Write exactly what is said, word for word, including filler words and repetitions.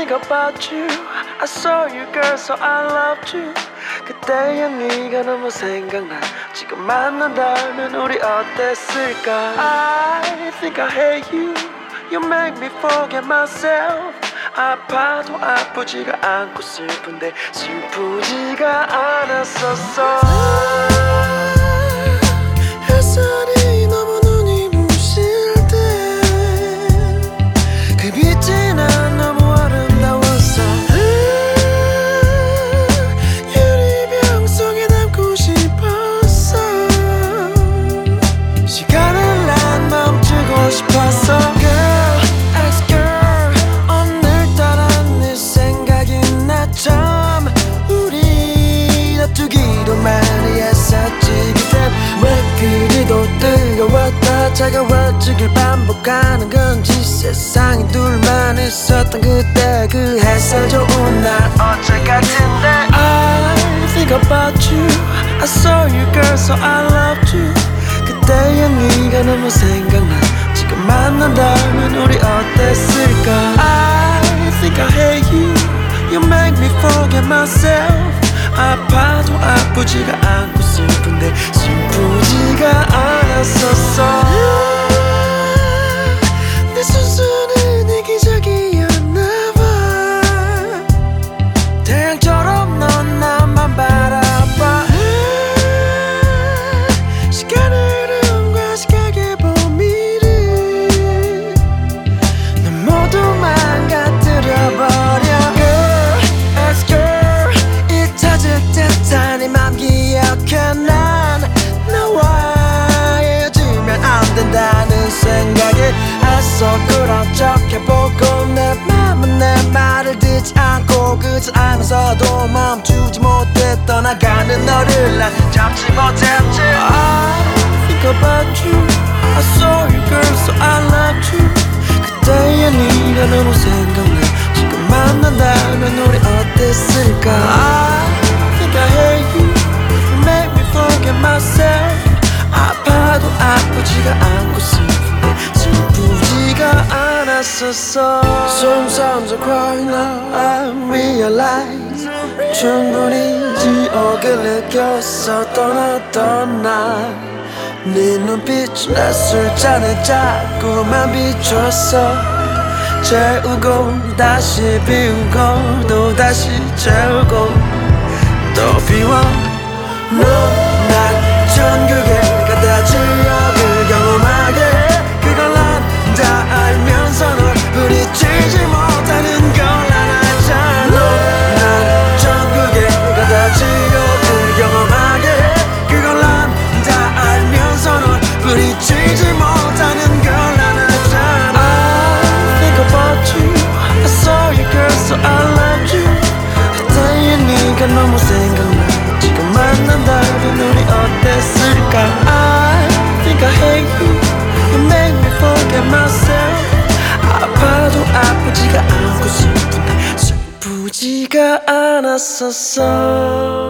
think about you. I saw you girl so I loved you. 그때의 네가 너무 생각나. 지금 만난다면 우리 어땠을까. I think I hate you. You make me forget myself. 아파도 아프지가 않고 슬픈데 슬프지가 않았었어. 햇살이 너무 눈이 부실 때 그 빛이 난 너무 아름다웠어. 유리병 속에 담고 싶었어. 시간을 난 멈추고 싶었어. Girl, ex girl, 오늘따라 네 생각이 나 참. 우리 다투기도 많이 했었지. 그땐 왜 그리도 뜨거웠다 차가워지길 반복하는 건지. 세상에 둘만 있었던 그때 그 햇살 좋은 날 어제 같은데. I think about you. I saw you girl so I loved you. 그때의 네가 너무 생각나. 지금 만난다면 우리 어땠을까. I think I hate you. You make me forget myself. 아파도 아프지가 않고 슬픈데 슬프지가 않았었어. 내 순수는 내 기적이었나봐. 태양처럼 넌 나만 바라봐. 시간의 흐름과 시각의 범위를 넌 모두 망가뜨려버려. Girl, ex girl, 잊혀질 듯한 네 맘 기억해. 난 너와 헤어지면 안 된다는 생각에 애써 그런 척해보고 내 맘은 내 말을 듣지 않고 그저 알면서도 멈추지 못해 떠나가는 너를 난 잡지 못했지. I think about you. I saw you girl so I loved you. 그때의 네가 너무 생각나. 지금 만난다면 우리 어땠을까. I think I hate you. You make me forget myself. 아파도 아프지가 않고 슬픈데 슬프지가 않았었어. Sometimes I cry now I realize 충분히 지옥을 느꼈어. 떠났던 날 네 눈빛이 내 술잔에 자꾸만 비쳤어. 재우고 다시 비우고 또 다시 재우고 또 비워. 너 난 천국에 갖다 지옥을 경험하게 해. 그걸 난 다 알면서 널 부딪히지 못하는 걸 알았잖아. 너 난 천국에 갖다 지옥을 경험하게 해. 그걸 난 다 알면서 널 부딪히지 못하는 걸 알았잖아. I think about you. I saw you girl so I loved you. 그때의 네가 너무 생각나. 지금 만난다면 우리 어땠을까. I think I hate you. You make me forget myself. 아파도 아프지가 않고 슬픈데 슬프지가 않았었어.